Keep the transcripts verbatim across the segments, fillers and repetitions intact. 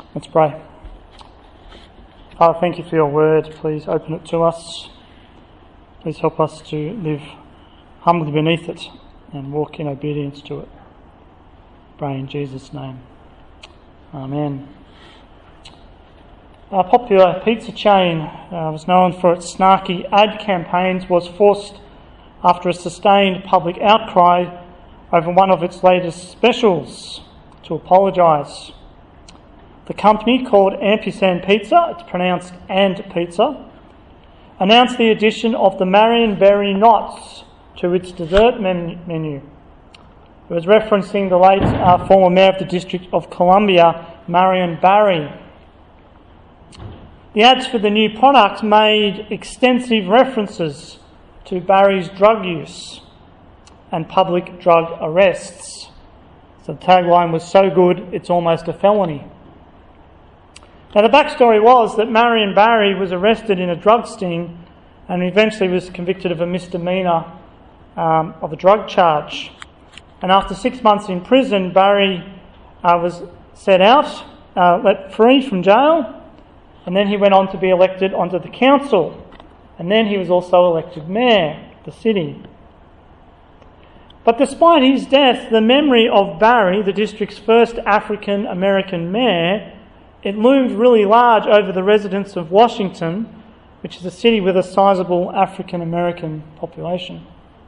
Let's pray. Father, thank you for your word. Please open it to us. Please help us to live humbly beneath it and walk in obedience to it. Pray in Jesus' name. Amen. A popular pizza chain uh, was known for its snarky ad campaigns, was forced after a sustained public outcry over one of its latest specials to apologise. The company, called Ampersand Pizza, it's pronounced and pizza, announced the addition of the Marion Berry Knots to its dessert men- menu. It was referencing the late uh, former mayor of the District of Columbia, Marion Barry. The ads for the new product made extensive references to Barry's drug use and public drug arrests. So the tagline was so good, it's almost a felony. Now, the backstory was that Marion Barry was arrested in a drug sting and eventually was convicted of a misdemeanour um, of a drug charge. And after six months in prison, Barry uh, was set out, uh, let free from jail, and then he went on to be elected onto the council. And then he was also elected mayor of the city. But despite his death, the memory of Barry, the district's first African American mayor, it loomed really large over the residents of Washington, which is a city with a sizable African American population.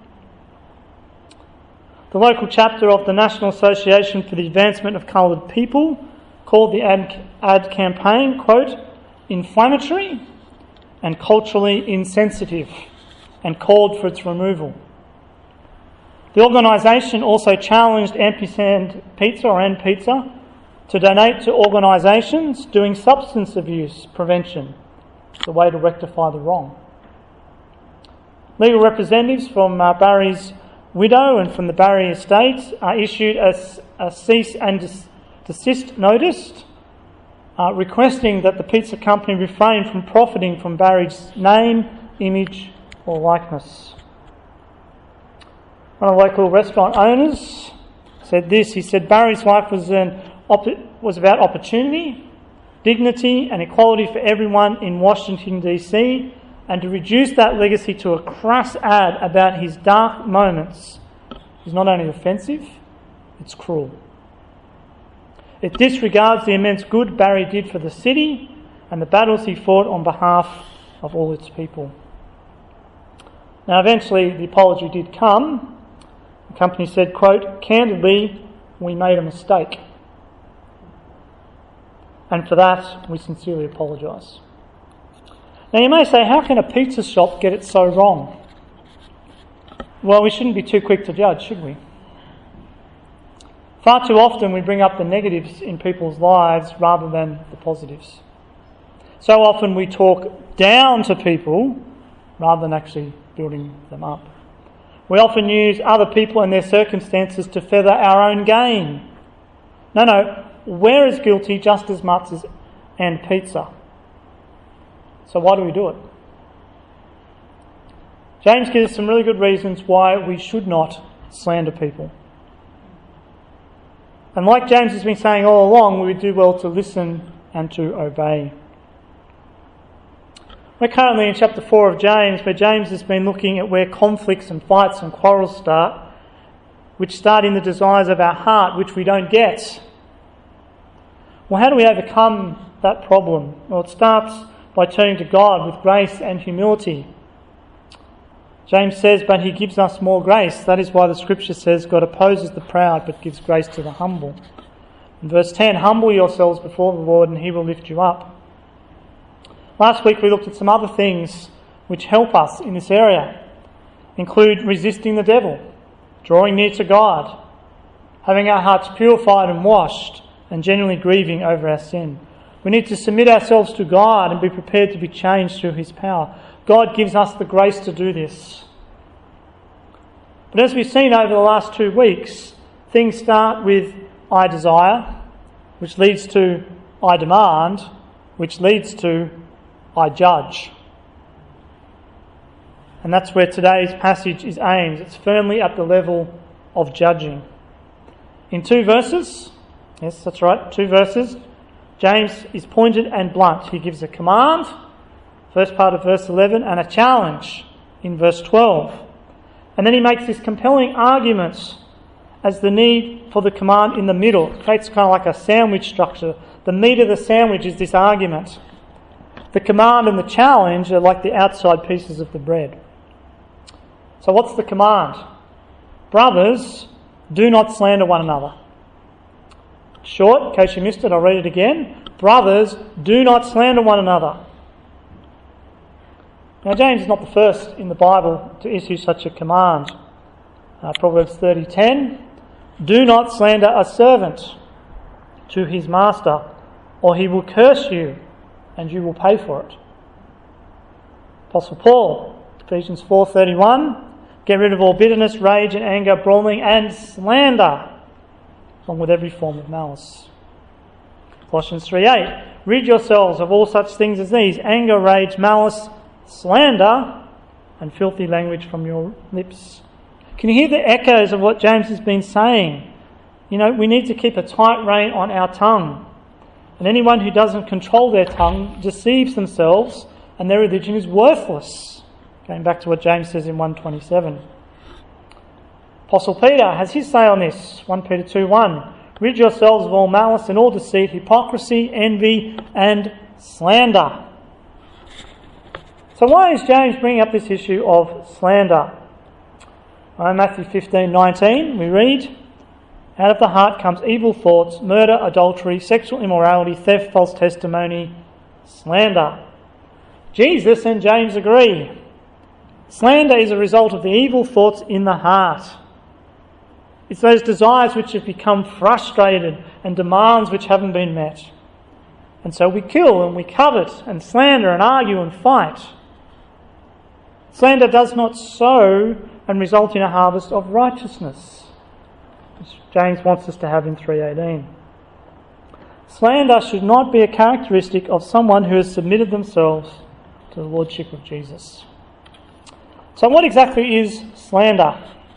The local chapter of the National Association for the Advancement of Coloured People called the ad, ad campaign, quote, inflammatory and culturally insensitive, and called for its removal. The organisation also challenged Ampersand Pizza, or And Pizza, to donate to organisations doing substance abuse prevention. It's a way to rectify the wrong. Legal representatives from uh, Barry's widow and from the Barry estate uh, issued a, a cease and des- desist notice uh, requesting that the pizza company refrain from profiting from Barry's name, image or likeness. One of the local restaurant owners said this. He said Barry's life was an was about opportunity, dignity and equality for everyone in Washington D C, and to reduce that legacy to a crass ad about his dark moments is not only offensive, it's cruel. It disregards the immense good Barry did for the city and the battles he fought on behalf of all its people. Now eventually the apology did come. The company said, quote, candidly, we made a mistake. And for that, we sincerely apologise. Now you may say, how can a pizza shop get it so wrong? Well, we shouldn't be too quick to judge, should we? Far too often we bring up the negatives in people's lives rather than the positives. So often we talk down to people rather than actually building them up. We often use other people and their circumstances to feather our own gain. No, no. We're as guilty just as much as And Pizza. So why do we do it? James gives us some really good reasons why we should not slander people. And like James has been saying all along, we would do well to listen and to obey. We're currently in chapter four of James, where James has been looking at where conflicts and fights and quarrels start, which start in the desires of our heart, which we don't get. Well, how do we overcome that problem? Well, it starts by turning to God with grace and humility. James says, but he gives us more grace. That is why the scripture says, God opposes the proud, but gives grace to the humble. In verse ten, humble yourselves before the Lord, and he will lift you up. Last week we looked at some other things which help us in this area. Include resisting the devil, drawing near to God, having our hearts purified and washed, and genuinely grieving over our sin. We need to submit ourselves to God and be prepared to be changed through his power. God gives us the grace to do this. But as we've seen over the last two weeks, things start with I desire, which leads to I demand, which leads to I judge. And that's where today's passage is aimed. It's firmly at the level of judging. In two verses, yes, that's right, two verses, James is pointed and blunt. He gives a command, first part of verse eleven, and a challenge in verse twelve. And then he makes this compelling argument as the need for the command in the middle. It creates kind of like a sandwich structure. The meat of the sandwich is this argument. The command and the challenge are like the outside pieces of the bread. So what's the command? Brothers, do not slander one another. Short, in case you missed it, I'll read it again. Brothers, do not slander one another. Now, James is not the first in the Bible to issue such a command. Uh, Proverbs thirty ten, do not slander a servant to his master, or he will curse you, and you will pay for it. Apostle Paul, Ephesians four thirty-one, get rid of all bitterness, rage and anger, brawling and slander, along with every form of malice. Colossians three eight, rid yourselves of all such things as these: anger, rage, malice, slander, and filthy language from your lips. Can you hear the echoes of what James has been saying? You know, we need to keep a tight rein on our tongue. And anyone who doesn't control their tongue deceives themselves, and their religion is worthless. Going back to what James says in one twenty-seven. Apostle Peter has his say on this, First Peter two one. Rid yourselves of all malice and all deceit, hypocrisy, envy and slander. So why is James bringing up this issue of slander? In Matthew fifteen nineteen we read, out of the heart comes evil thoughts, murder, adultery, sexual immorality, theft, false testimony, slander. Jesus and James agree. Slander is a result of the evil thoughts in the heart. It's those desires which have become frustrated and demands which haven't been met. And so we kill and we covet and slander and argue and fight. Slander does not sow and result in a harvest of righteousness, which James wants us to have in three eighteen. Slander should not be a characteristic of someone who has submitted themselves to the Lordship of Jesus. So what exactly is slander?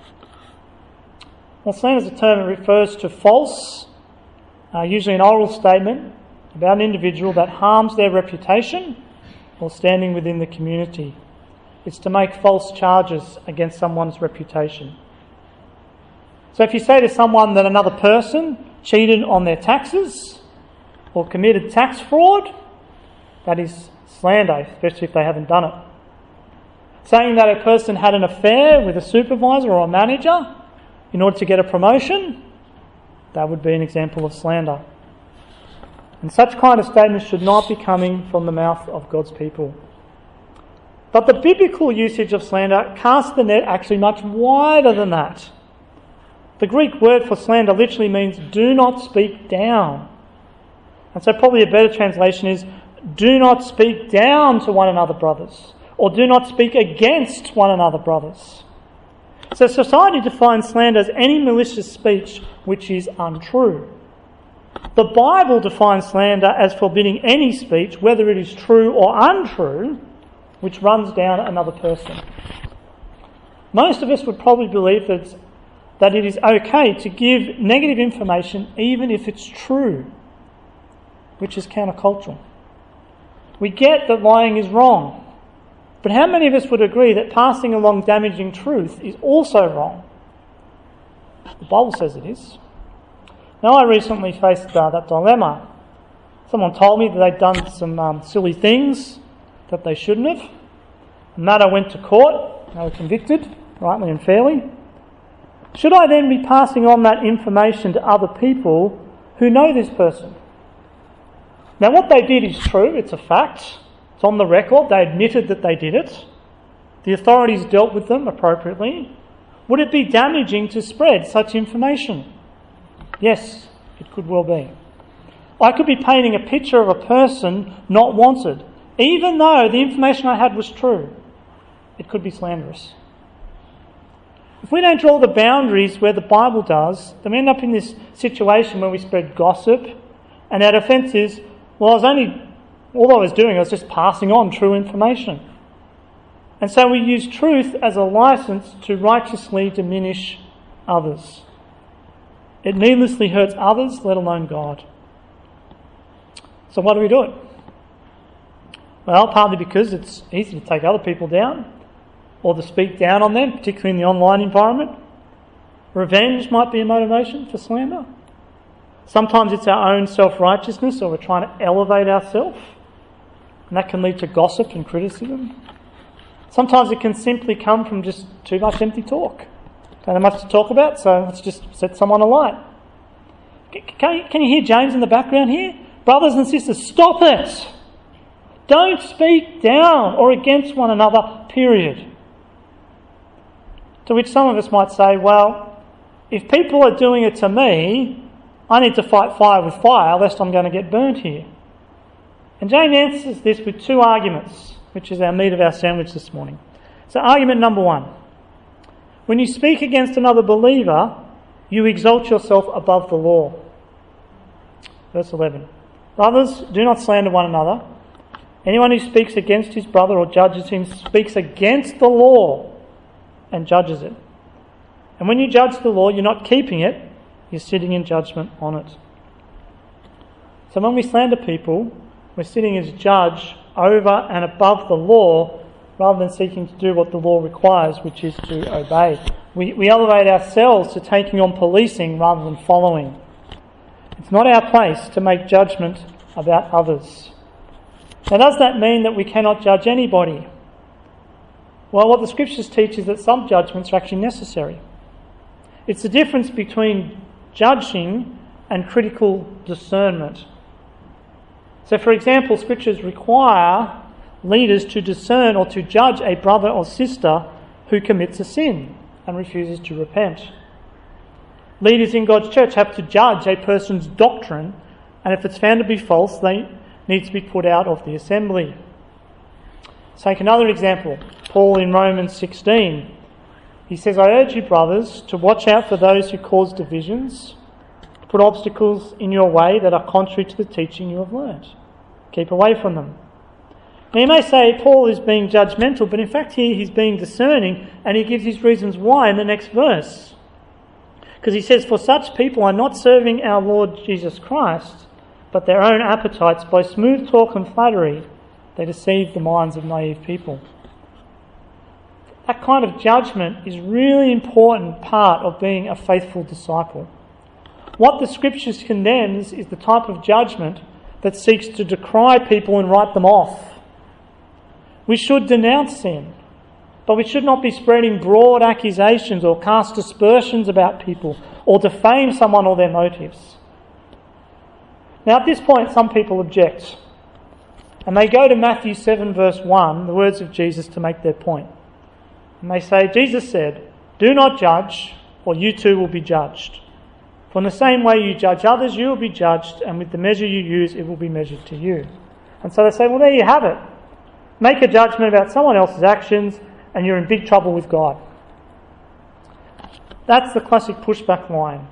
Well, slander is a term that refers to false, uh, usually an oral statement about an individual that harms their reputation or standing within the community. It's to make false charges against someone's reputation. So if you say to someone that another person cheated on their taxes or committed tax fraud, that is slander, especially if they haven't done it. Saying that a person had an affair with a supervisor or a manager in order to get a promotion, that would be an example of slander. And such kind of statements should not be coming from the mouth of God's people. But the biblical usage of slander casts the net actually much wider than that. The Greek word for slander literally means do not speak down. And so probably a better translation is do not speak down to one another, brothers, or do not speak against one another, brothers. So society defines slander as any malicious speech which is untrue. The Bible defines slander as forbidding any speech, whether it is true or untrue, which runs down another person. Most of us would probably believe that, that it is okay to give negative information even if it's true, which is countercultural. We get that lying is wrong, but how many of us would agree that passing along damaging truth is also wrong? The Bible says it is. Now, I recently faced uh, that dilemma. Someone told me that they'd done some um, silly things that they shouldn't have. The matter went to court. They were convicted, rightly and fairly. Should I then be passing on that information to other people who know this person? Now, what they did is true. It's a fact. It's on the record. They admitted that they did it. The authorities dealt with them appropriately. Would it be damaging to spread such information? Yes, it could well be. I could be painting a picture of a person not wanted, even though the information I had was true. It could be slanderous. If we don't draw the boundaries where the Bible does, then we end up in this situation where we spread gossip, and our defence is, well, I was only, all I was doing, I was just passing on true information. And so we use truth as a license to righteously diminish others. It needlessly hurts others, let alone God. So why do we do it? Well, partly because it's easy to take other people down or to speak down on them, particularly in the online environment. Revenge might be a motivation for slander. Sometimes it's our own self-righteousness, or we're trying to elevate ourselves, and that can lead to gossip and criticism. Sometimes it can simply come from just too much empty talk. Don't have much to talk about, so let's just set someone alight. Can you, can you hear James in the background here? Brothers and sisters, stop it! Don't speak down or against one another, period. To which some of us might say, well, if people are doing it to me, I need to fight fire with fire, lest I'm going to get burnt here. And James answers this with two arguments, which is our meat of our sandwich this morning. So argument number one. When you speak against another believer, you exalt yourself above the law. Verse eleven. Brothers, do not slander one another. Anyone who speaks against his brother or judges him speaks against the law and judges it. And when you judge the law, you're not keeping it, you're sitting in judgment on it. So when we slander people, we're sitting as judge over and above the law rather than seeking to do what the law requires, which is to obey. We, we elevate ourselves to taking on policing rather than following. It's not our place to make judgment about others. Now, does that mean that we cannot judge anybody? Well, what the Scriptures teach is that some judgments are actually necessary. It's the difference between judging and critical discernment. So, for example, Scriptures require leaders to discern or to judge a brother or sister who commits a sin and refuses to repent. Leaders in God's church have to judge a person's doctrine, and if it's found to be false, they need to be put out of the assembly. Take another example. Paul in Romans sixteen. He says, I urge you, brothers, to watch out for those who cause divisions, put obstacles in your way that are contrary to the teaching you have learned. Keep away from them. Now you may say Paul is being judgmental, but in fact here he's being discerning, and he gives his reasons why in the next verse. Because he says, for such people are not serving our Lord Jesus Christ, but their own appetites. By smooth talk and flattery, they deceive the minds of naive people. That kind of judgment is a really important part of being a faithful disciple. What the Scriptures condemns is the type of judgment that seeks to decry people and write them off. We should denounce sin, but we should not be spreading broad accusations or cast aspersions about people or defame someone or their motives. Now at this point some people object, and they go to Matthew seven verse one, the words of Jesus, to make their point. And they say, Jesus said, do not judge, or you too will be judged. For in the same way you judge others, you will be judged, and with the measure you use, it will be measured to you. And so they say, well, there you have it. Make a judgment about someone else's actions, and you're in big trouble with God. That's the classic pushback line.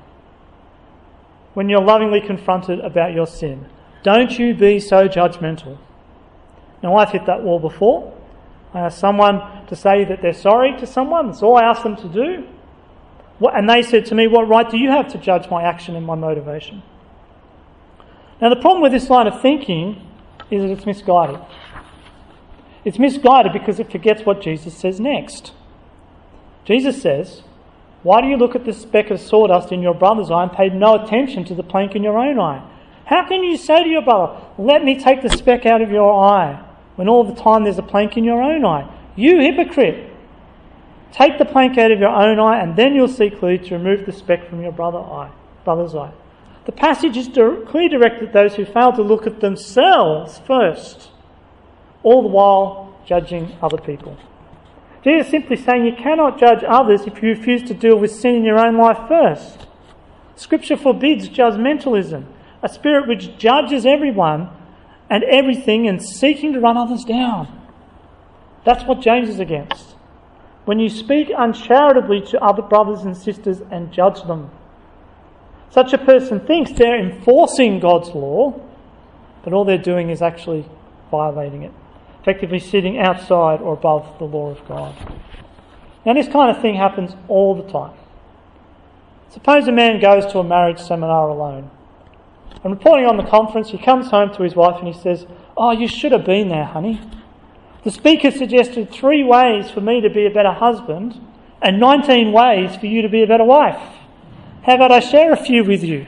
When you're lovingly confronted about your sin, don't you be so judgmental. Now, I've hit that wall before. I asked someone to say that they're sorry to someone. That's all I asked them to do. And they said to me, what right do you have to judge my action and my motivation? Now, the problem with this line of thinking is that it's misguided. It's misguided because it forgets what Jesus says next. Jesus says, why do you look at the speck of sawdust in your brother's eye and pay no attention to the plank in your own eye? How can you say to your brother, let me take the speck out of your eye, when all the time there's a plank in your own eye? You hypocrite! Take the plank out of your own eye, and then you'll see clearly to remove the speck from your brother eye, brother's eye. The passage is clearly directed at those who fail to look at themselves first, all the while judging other people. Jesus is simply saying you cannot judge others if you refuse to deal with sin in your own life first. Scripture forbids judgmentalism, a spirit which judges everyone and everything and seeking to run others down. That's what James is against. When you speak uncharitably to other brothers and sisters and judge them. Such a person thinks they're enforcing God's law, but all they're doing is actually violating it, effectively sitting outside or above the law of God. Now, this kind of thing happens all the time. Suppose a man goes to a marriage seminar alone. And reporting on the conference, he comes home to his wife and he says, "Oh, you should have been there, honey. The speaker suggested three ways for me to be a better husband and nineteen ways for you to be a better wife. How about I share a few with you?"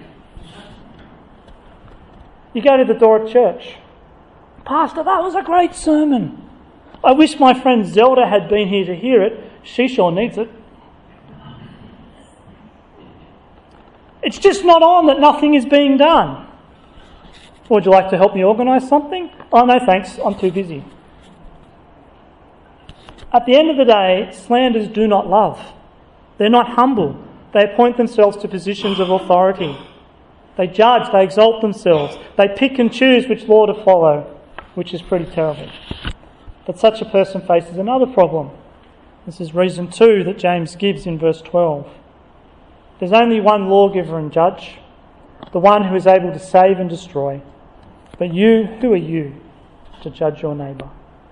You go to the door at church. "Pastor, that was a great sermon. I wish my friend Zelda had been here to hear it. She sure needs it." It's just not on that nothing is being done. "Would you like to help me organise something?" "Oh, no thanks, I'm too busy." At the end of the day, slanders do not love. They're not humble. They appoint themselves to positions of authority. They judge, they exalt themselves. They pick and choose which law to follow, which is pretty terrible. But such a person faces another problem. This is reason two that James gives in verse twelve. There's only one lawgiver and judge, the one who is able to save and destroy. But you, who are you to judge your neighbour?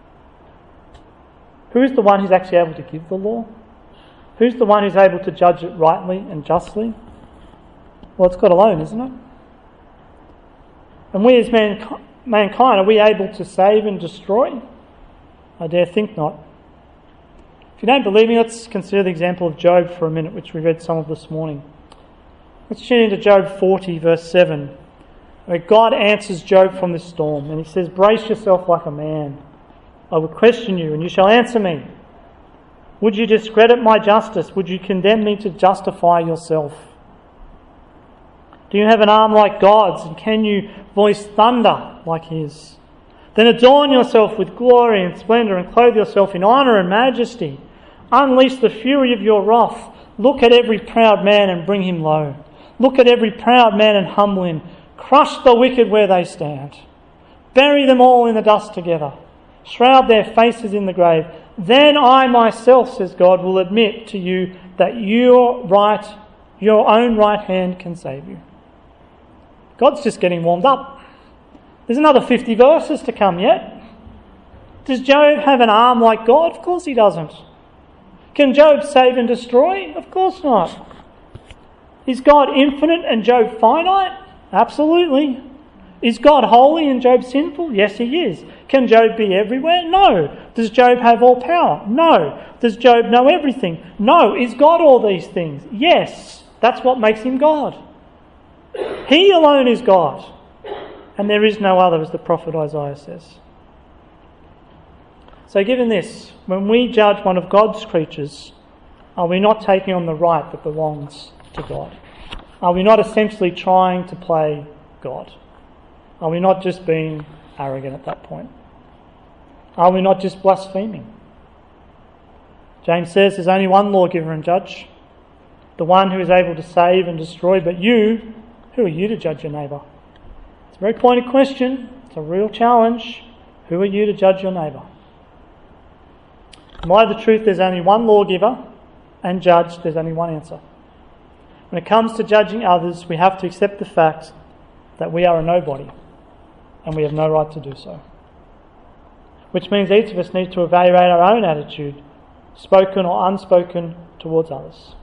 Who is the one who's actually able to give the law? Who's the one who's able to judge it rightly and justly? Well, it's God alone, isn't it? And we as mankind, mankind, are we able to save and destroy? I dare think not. If you don't believe me, let's consider the example of Job for a minute, which we read some of this morning. Let's tune into Job forty, verse seven, where God answers Job from this storm, and he says, "Brace yourself like a man. I will question you, and you shall answer me. Would you discredit my justice? Would you condemn me to justify yourself? Do you have an arm like God's, and can you voice thunder like his? Then adorn yourself with glory and splendour, and clothe yourself in honour and majesty. Unleash the fury of your wrath. Look at every proud man and bring him low. Look at every proud man and humble him. Crush the wicked where they stand. Bury them all in the dust together. Shroud their faces in the grave. Then I myself, says God, will admit to you that your right, your own right hand can save you." God's just getting warmed up. There's another fifty verses to come yet. Does Job have an arm like God? Of course he doesn't. Can Job save and destroy? Of course not. Is God infinite and Job finite? Absolutely. Is God holy and Job sinful? Yes, he is. Can Job be everywhere? No. Does Job have all power? No. Does Job know everything? No. Is God all these things? Yes. That's what makes him God. He alone is God, and there is no other, as the prophet Isaiah says. So given this, when we judge one of God's creatures, are we not taking on the right that belongs to God? Are we not essentially trying to play God? Are we not just being arrogant at that point? Are we not just blaspheming? James says there's only one lawgiver and judge, the one who is able to save and destroy. But you, who are you to judge your neighbour? It's a very pointed question. It's a real challenge. Who are you to judge your neighbour? In light of the truth, there's only one lawgiver and judge. There's only one answer. When it comes to judging others, we have to accept the fact that we are a nobody and we have no right to do so. Which means each of us needs to evaluate our own attitude, spoken or unspoken, towards others.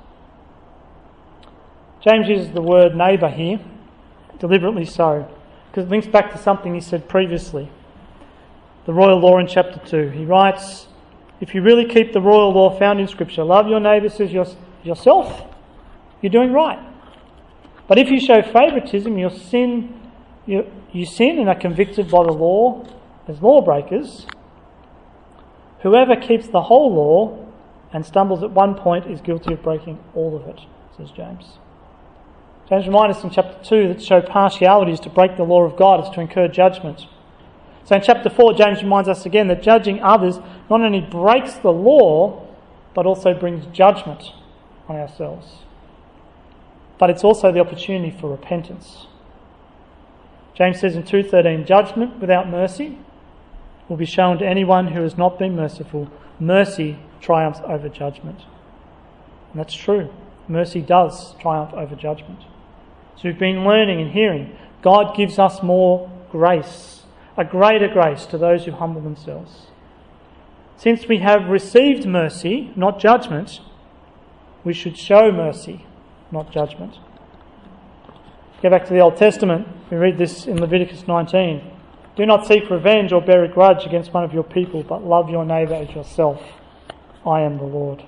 James uses the word neighbour here, deliberately so, because it links back to something he said previously. The royal law in chapter two. He writes, if you really keep the royal law found in Scripture, love your neighbours as your, yourself, you're doing right. But if you show favouritism, you sin, you, you sin and are convicted by the law as lawbreakers. Whoever keeps the whole law and stumbles at one point is guilty of breaking all of it, says James. James reminds us in chapter two that to show partiality is to break the law of God, is to incur judgment. So in chapter four, James reminds us again that judging others not only breaks the law, but also brings judgment on ourselves. But it's also the opportunity for repentance. James says in two thirteen, judgment without mercy will be shown to anyone who has not been merciful. Mercy triumphs over judgment. And that's true. Mercy does triumph over judgment. So we've been learning and hearing. God gives us more grace, a greater grace to those who humble themselves. Since we have received mercy, not judgment, we should show mercy, not judgment. Go back to the Old Testament. We read this in Leviticus nineteen. Do not seek revenge or bear a grudge against one of your people, but love your neighbour as yourself. I am the Lord.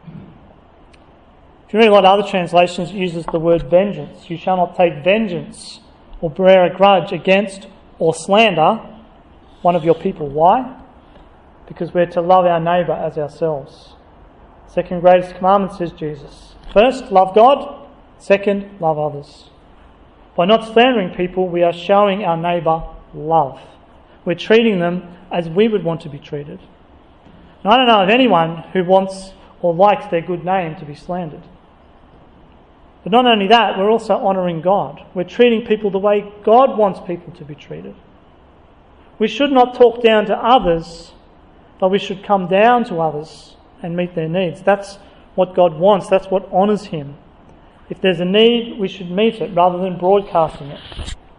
If you read a lot of other translations, it uses the word vengeance. You shall not take vengeance or bear a grudge against or slander one of your people. Why? Because we're to love our neighbour as ourselves. Second greatest commandment, says Jesus. First, love God. Second, love others. By not slandering people, we are showing our neighbour love. We're treating them as we would want to be treated. And I don't know of anyone who wants or likes their good name to be slandered. But not only that, we're also honouring God. We're treating people the way God wants people to be treated. We should not talk down to others, but we should come down to others and meet their needs. That's what God wants. That's what honours Him. If there's a need, we should meet it rather than broadcasting it.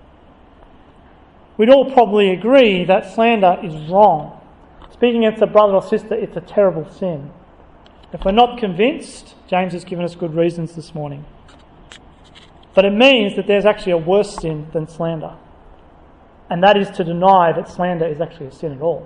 We'd all probably agree that slander is wrong. Speaking against a brother or sister, it's a terrible sin. If we're not convinced, James has given us good reasons this morning. But it means that there's actually a worse sin than slander. And that is to deny that slander is actually a sin at all.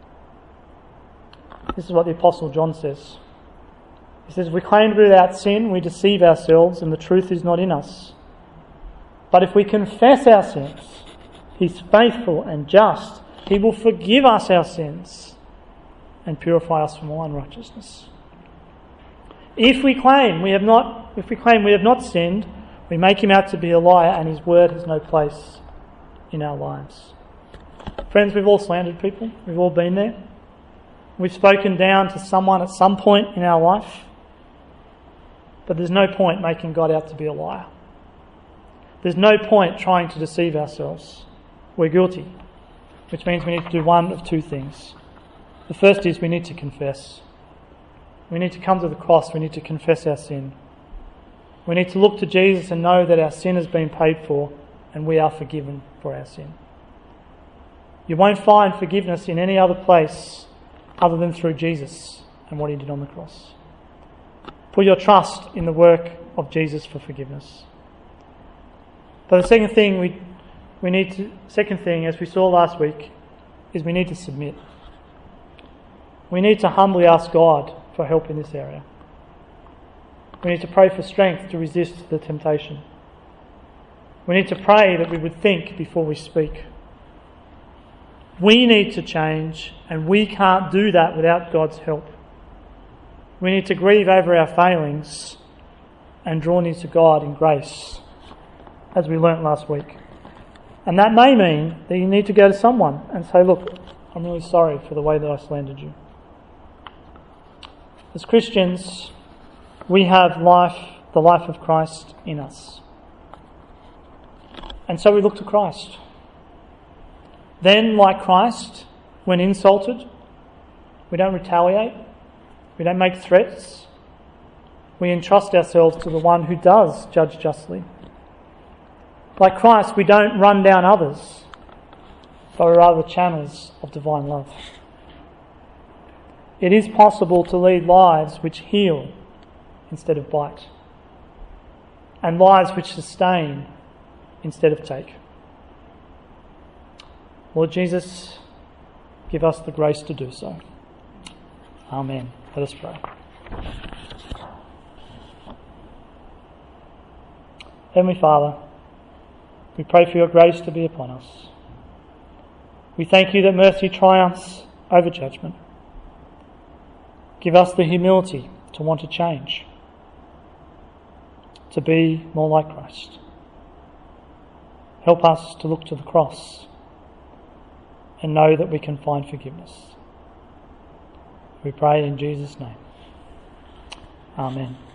This is what the Apostle John says. He says, if we claim to be without sin, we deceive ourselves and the truth is not in us. But if we confess our sins, He's faithful and just. He will forgive us our sins and purify us from all unrighteousness. If we claim we have not, if we claim we have not sinned, we make Him out to be a liar and His word has no place in our lives. Friends, we've all slandered people. We've all been there. We've spoken down to someone at some point in our life. But there's no point making God out to be a liar. There's no point trying to deceive ourselves. We're guilty, which means we need to do one of two things. The first is we need to confess. We need to come to the cross. We need to confess our sin. We need to look to Jesus and know that our sin has been paid for and we are forgiven for our sin. You won't find forgiveness in any other place other than through Jesus and what He did on the cross. Put your trust in the work of Jesus for forgiveness. But the second thing we we need to second thing, as we saw last week, is we need to submit. We need to humbly ask God for help in this area. We need to pray for strength to resist the temptation. We need to pray that we would think before we speak. We need to change, and we can't do that without God's help. We need to grieve over our failings and draw near to God in grace, as we learnt last week. And that may mean that you need to go to someone and say, look, I'm really sorry for the way that I slandered you. As Christians, we have life, the life of Christ in us. And so we look to Christ. Then, like Christ, when insulted, we don't retaliate. We don't make threats. We entrust ourselves to the one who does judge justly. Like Christ, we don't run down others, but we're rather channels of divine love. It is possible to lead lives which heal instead of bite, and lives which sustain instead of take. Lord Jesus, give us the grace to do so. Amen. Let us pray. Heavenly Father, we pray for your grace to be upon us. We thank you that mercy triumphs over judgment. Give us the humility to want to change, to be more like Christ. Help us to look to the cross and know that we can find forgiveness. We pray in Jesus' name. Amen.